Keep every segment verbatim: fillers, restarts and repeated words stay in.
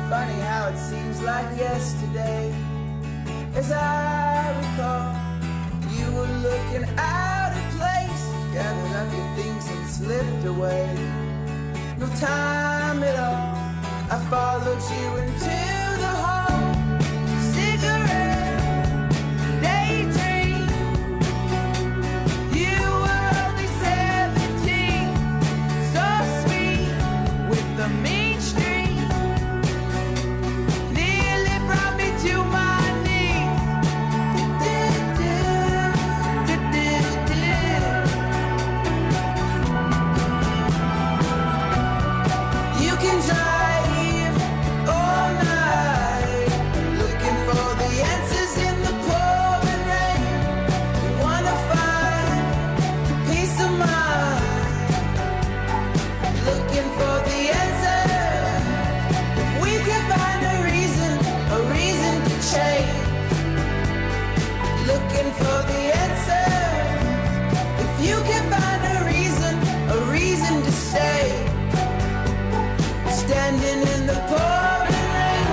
Funny how it seems like yesterday. As I recall, you were looking out of place, gathered up your things and slipped away. No time at all, I followed you into the hall. Cigarette, daydream. You were only seventeen, so sweet with the mean streak. Nearly brought me to my knees. You can drive all night, looking for the answers in the pouring rain. You wanna find peace of mind, looking for the answers. If we can find a reason, a reason to change, looking for the answers. If you can find a reason, a reason to stay, standing in the pouring rain.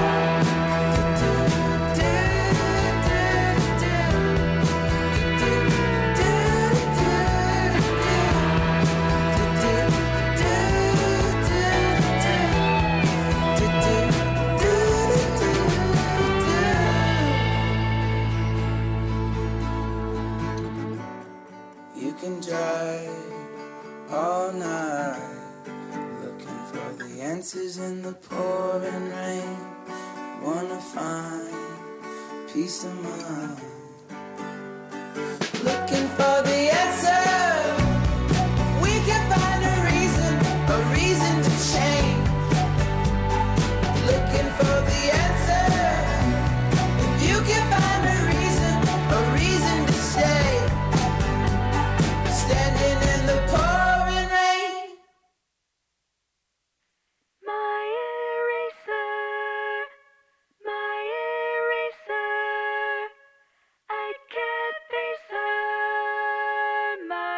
You can drive all night, looking for the answers in the pouring rain. Wanna find peace of mind, looking for the answer. We can find a reason, a reason to change, looking for the answer. If you can find a reason, a reason to stay, standing in the pouring rain. My eraser, my eraser, I can't face her. My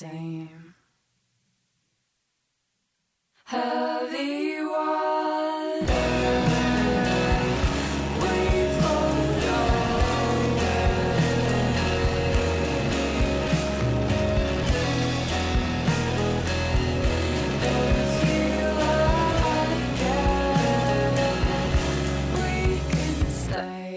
same. Heavy water, we float away. If you like it, we can stay.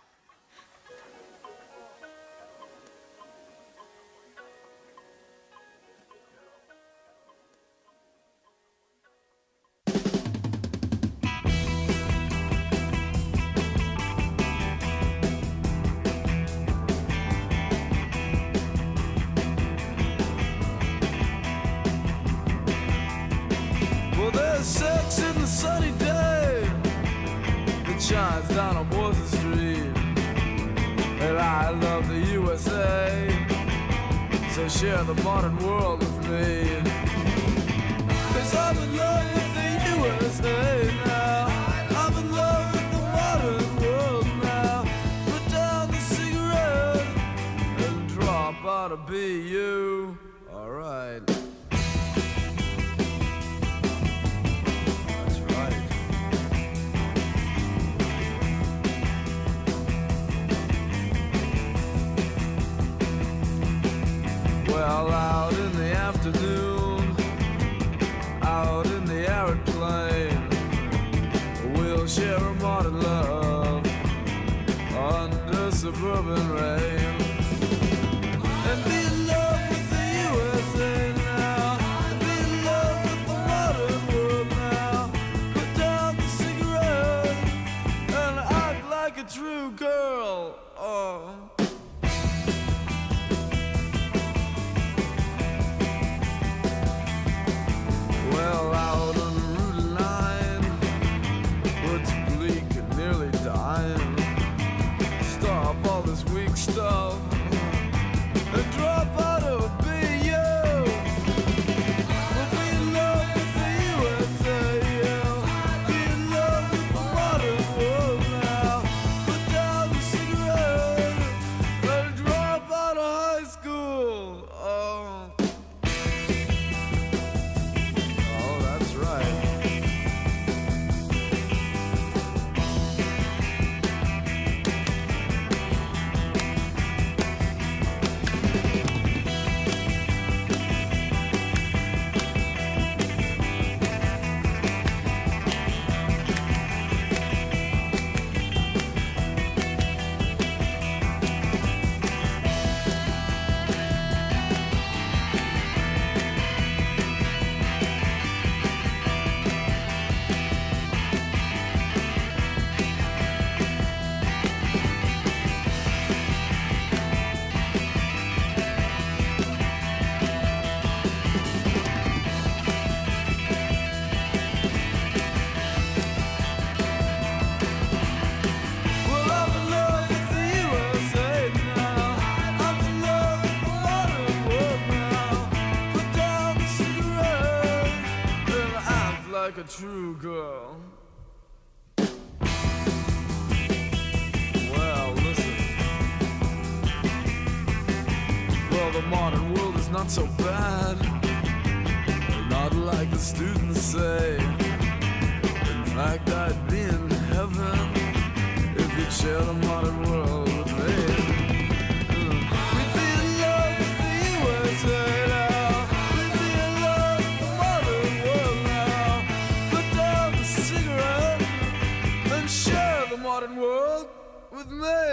Well, there's sex in the sunny day that shines down on Warsaw Street. And I love the U S A, so share the modern world with me. 'Cause I'm in love with the U S A now. I'm in love with the modern world now. Put down the cigarette and drop out of B U. Alright. That's right. Well, out in the afternoon, out in the arid plain, we'll share a modern love under suburban rain. And be in love with the U S A now. And be in love with the modern world now. Put down the cigarette and act like a true girl. Oh. Well, out on the Route nine, what's bleak and nearly dying. Stop all this weak stuff and drop out of B U. We'll be in love with the U S A, yeah. Be in love with the modern world now. Put down the cigarette and drop out of high school. Oh. Oh, that's right. Well, I'm in love with the U S A now. I'm in love with the modern world now. Put down the cigarette and act like a true girl. Well, listen. Well, the modern world is not so bad. Not like the students say. In fact, I'd be in heaven if you'd share the modern world with me. We'd be in love with the U S A now. We'd be in love with the modern world now. Put down the cigarette and share the modern world with me.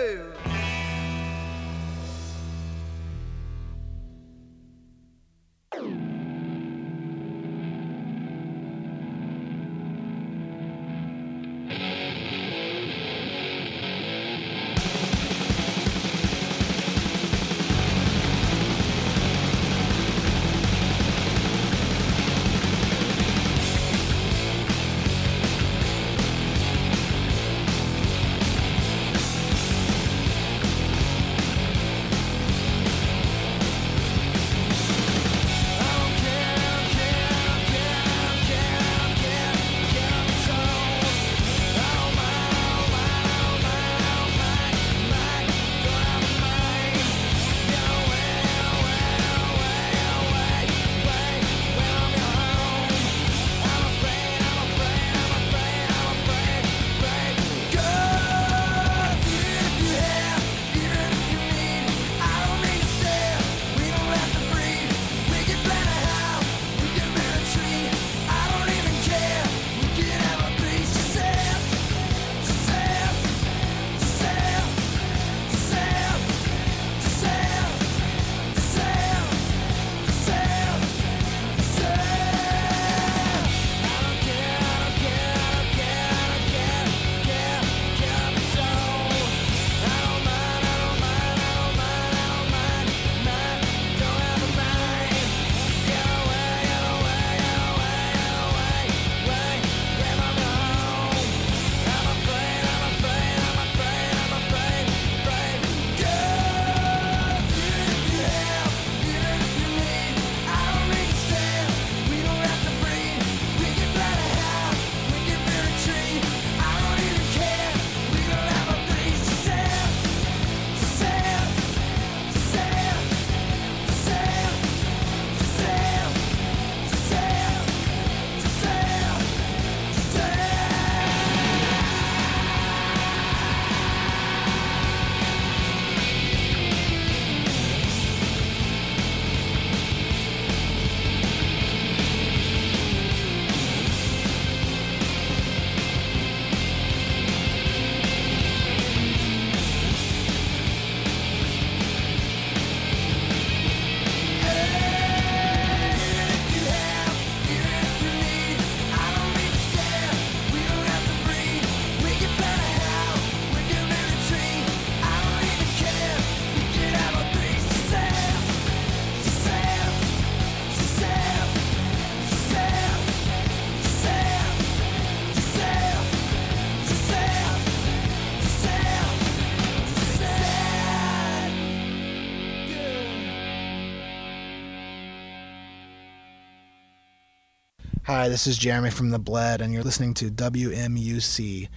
Hi, this is Jeremy from The Bled, and you're listening to W M U C.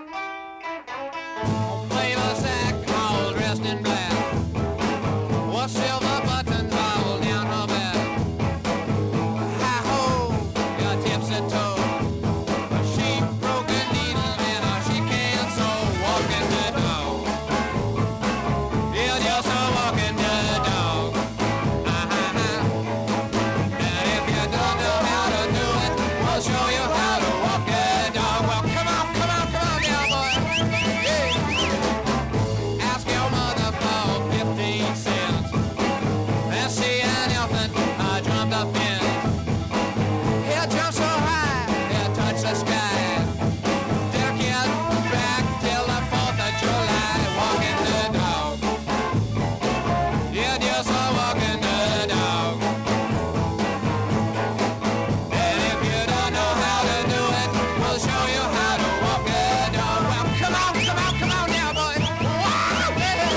Flavor sack, all dressed in black, with silver buttons all down her back. Hi-ho, your tipsy toe. She broke a needle and uh, she can't sew. Walking the dog. Yeah, just a walking the dog. Uh-huh. And if you don't know how to do it, we'll show you how to walk a dog. Well, come on, come on, come on now, boy. Yeah. Ask your mother for fifteen cents. And see an elephant uh, jump the fence. He'll jump so high, he'll touch the sky. They'll get back till the fourth of July. Walking the dog. Yeah, just a walking the dog. And if you don't know how to do it, we'll show you how to walk a dog. Well, come on, come on, come on now, boy. Wow, yeah.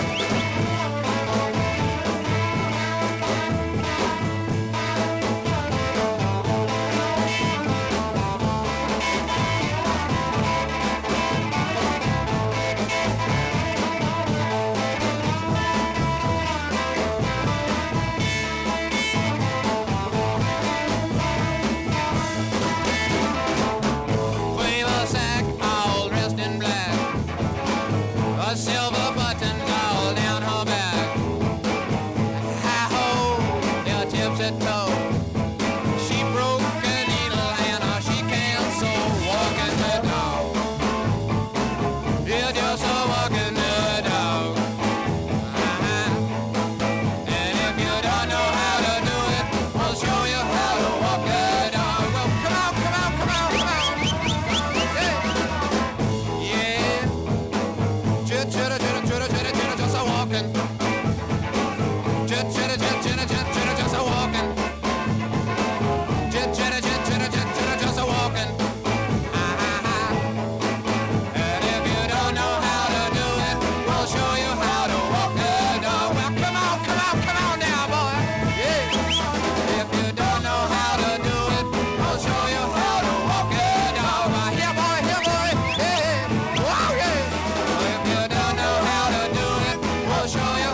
Flavor sack, all dressed in black, a silver buttons all down her back. Hi-ho, your tipsy toe. She broke a needle and uh, she can't sew. Walking the dog. Yeah, just a walking the dog. Uh-huh. And if you don't know how to do it, we'll show you how to walk a dog. Well, come on, come on, come on, come on. Yeah. Chit, chitter, chitter, chitter, chitter, chitter, just a walking. Chit, chitter, chit, chitter, chit, chitter, just a walking. Chit, chitter, chit, chitter, chit, chitter, just a walking. Ah-ha-ha. And if you don't know how to do it, we'll show you how to walk a dog. Well, come on, come on, come on now, boy. Yeah. If you don't know how to do it, we'll show you how to walk a dog. Well, here, boy, here, boy. Yeah. Wow, yeah. If you don't know how to do it, we'll show you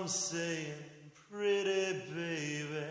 I'm saying, pretty baby.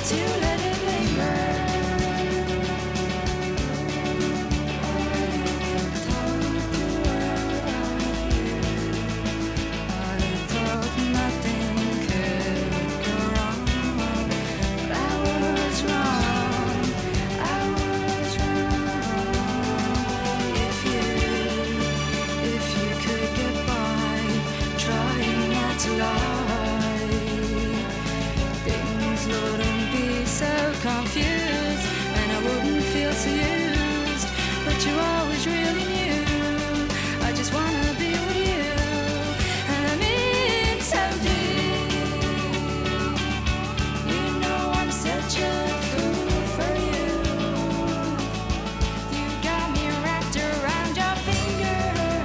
to let it linger. I thought nothing could go wrong, but I was wrong. I was wrong. If you, if you could get by, trying not to lie, things wouldn't be so confused, and I wouldn't feel so used. But you always really knew I just wanna be with you, and I mean so deep. You know I'm such a fool for you. You got me wrapped around your finger.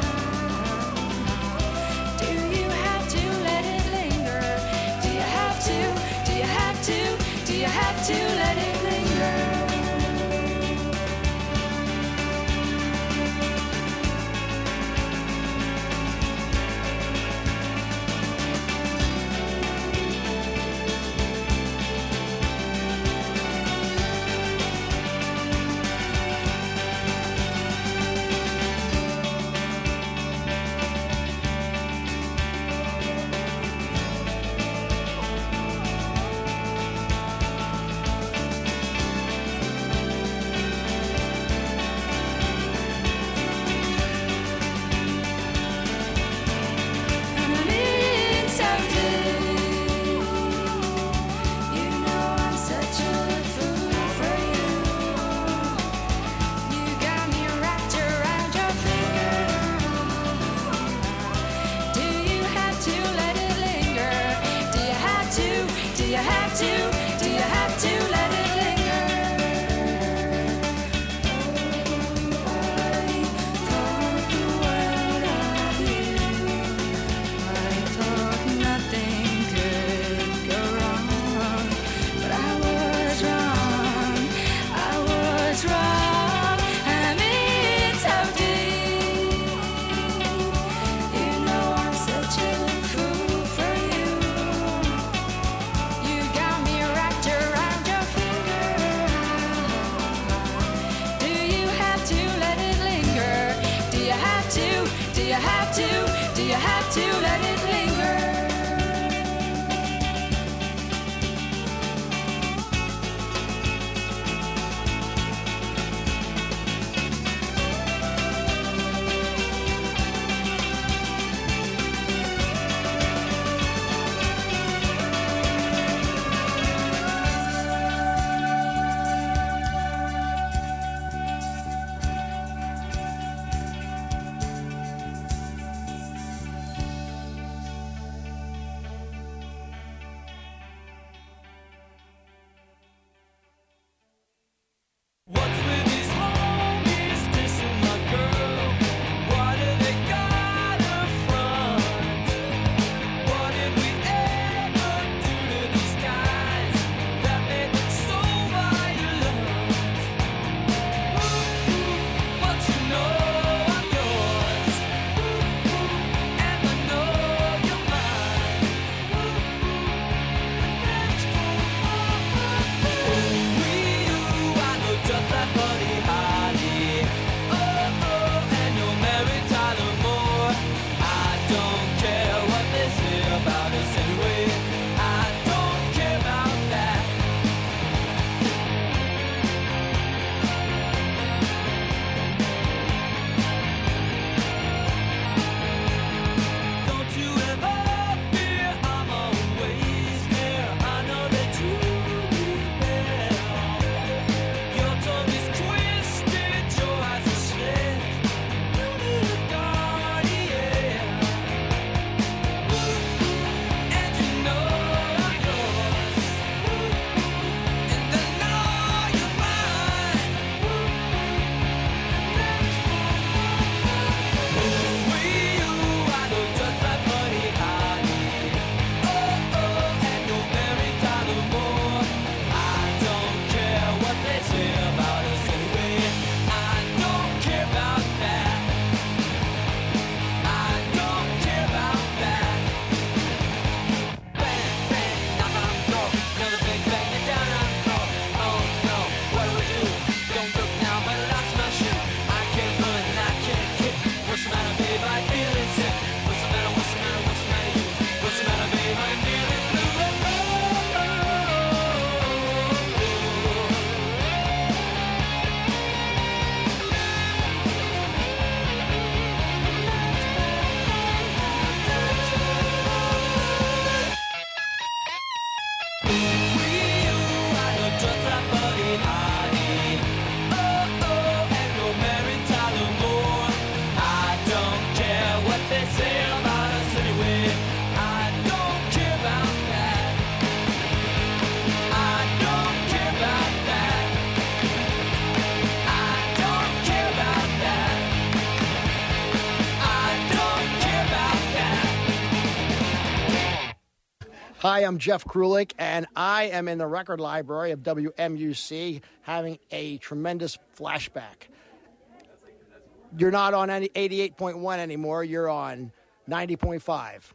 Do you have to let it linger? Do you have to? Do you have to? Do you have to let it linger? And I mean so deep. You know I'm such a fool for you. You got me wrapped around your finger. Do you have to let it linger? Do you have to? Do you have to? Do you have to let it linger? I thought the world of you. I thought nothing could go wrong, but I was wrong. I was wrong, and I mean so deep. You know I'm such a fool for you. You got me wrapped around your finger. Do you have to let it linger? Do you have to? Do you have to? Do you have to let it linger? Hi, I'm Jeff Krulik, and I am in the record library of W M U C having a tremendous flashback. You're not on any eighty-eight point one anymore. You're on ninety point five.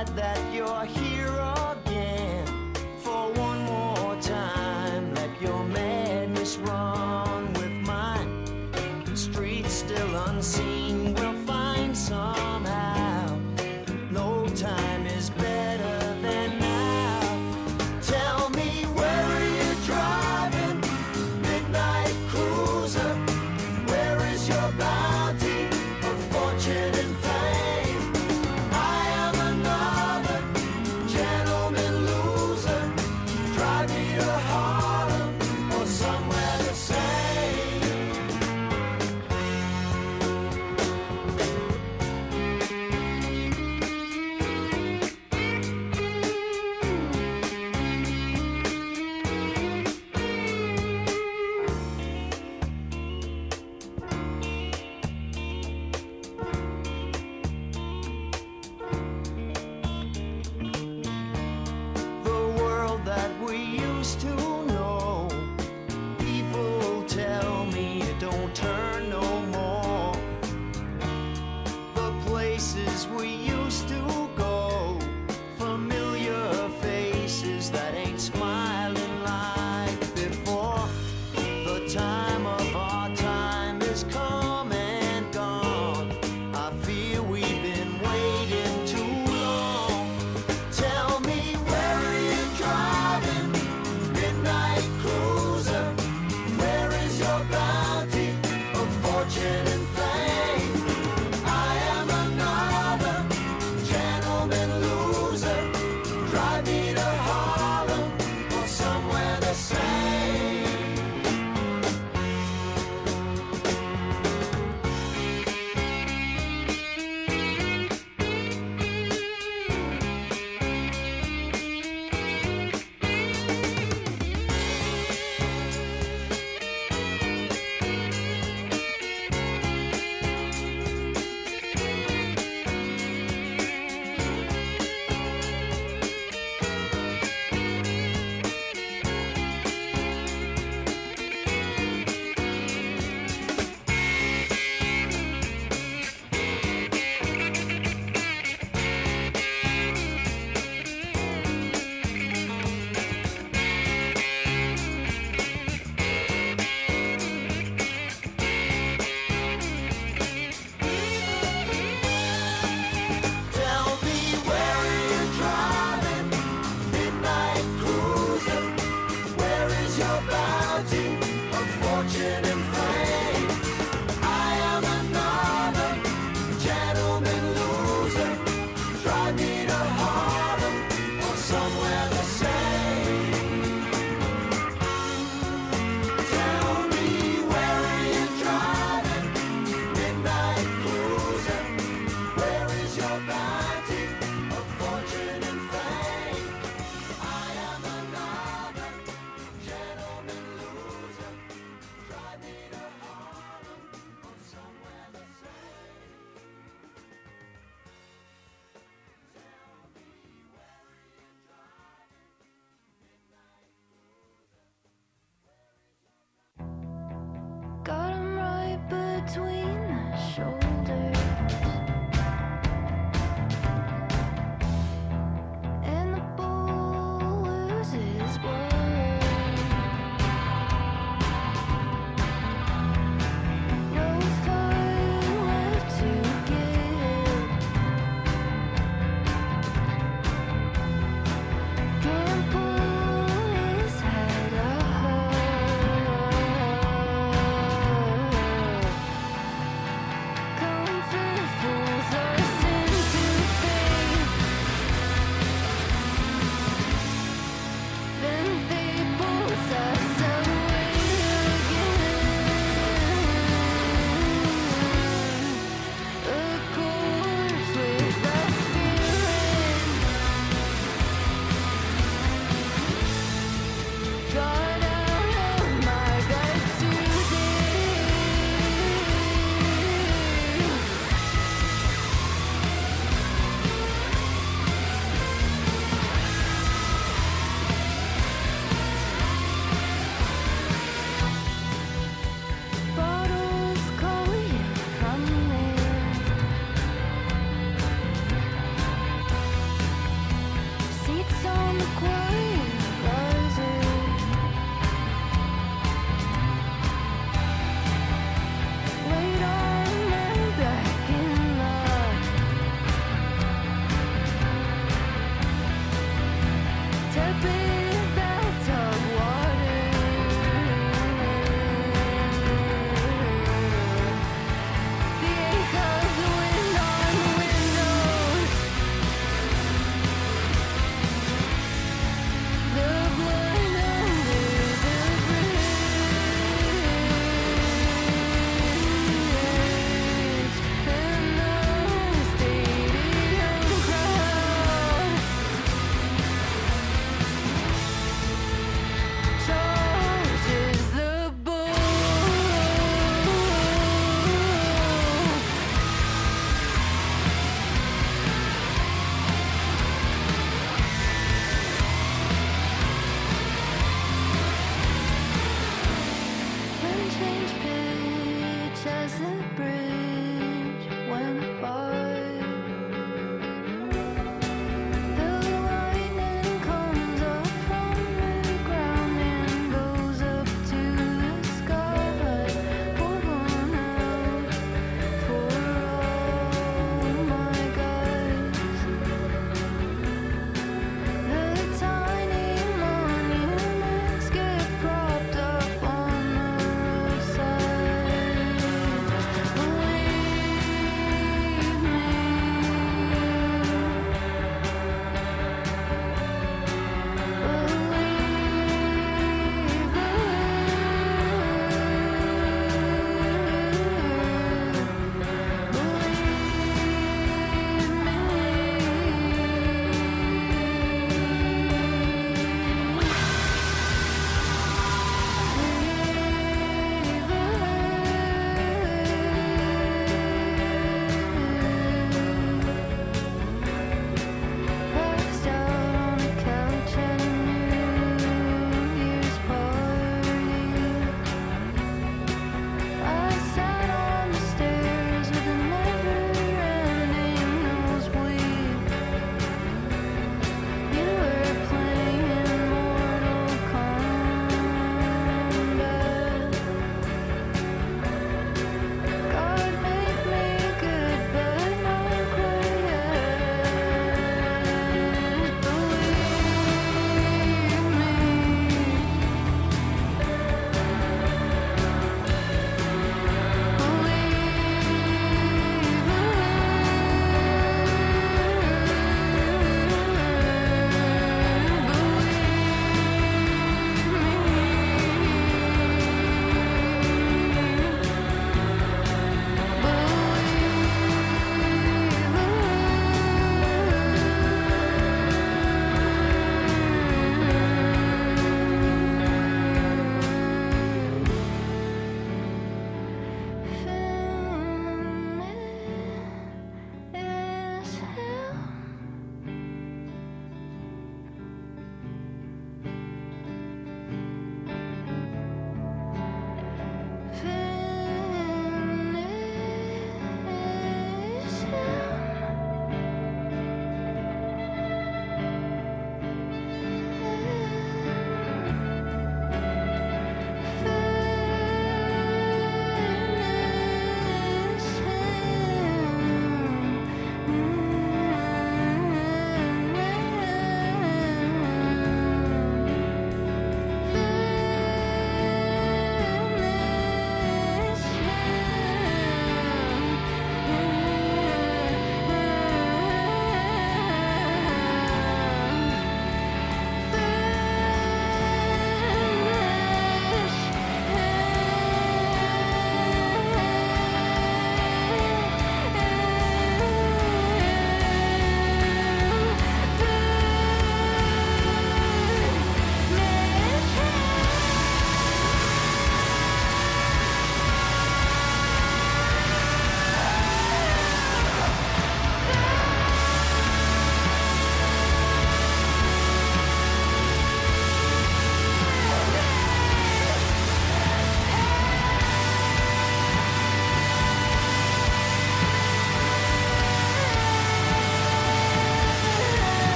glad that you're here again for one more time. Let your madness run with mine. Streets still unseen, we'll find somehow. No time is better than now. Tell me, where are you driving? Midnight cruiser. Where is your bounty of fortune and fame? I am another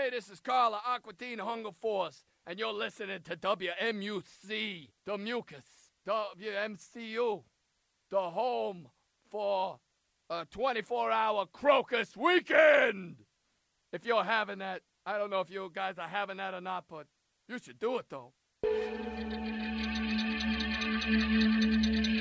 Hey, this is Carla Aquatine Hunger Force, and you're listening to W M U C, the Mucus, W M C U, the home for a twenty-four hour Crocus weekend. If you're having that, I don't know if you guys are having that or not, but you should do it, though.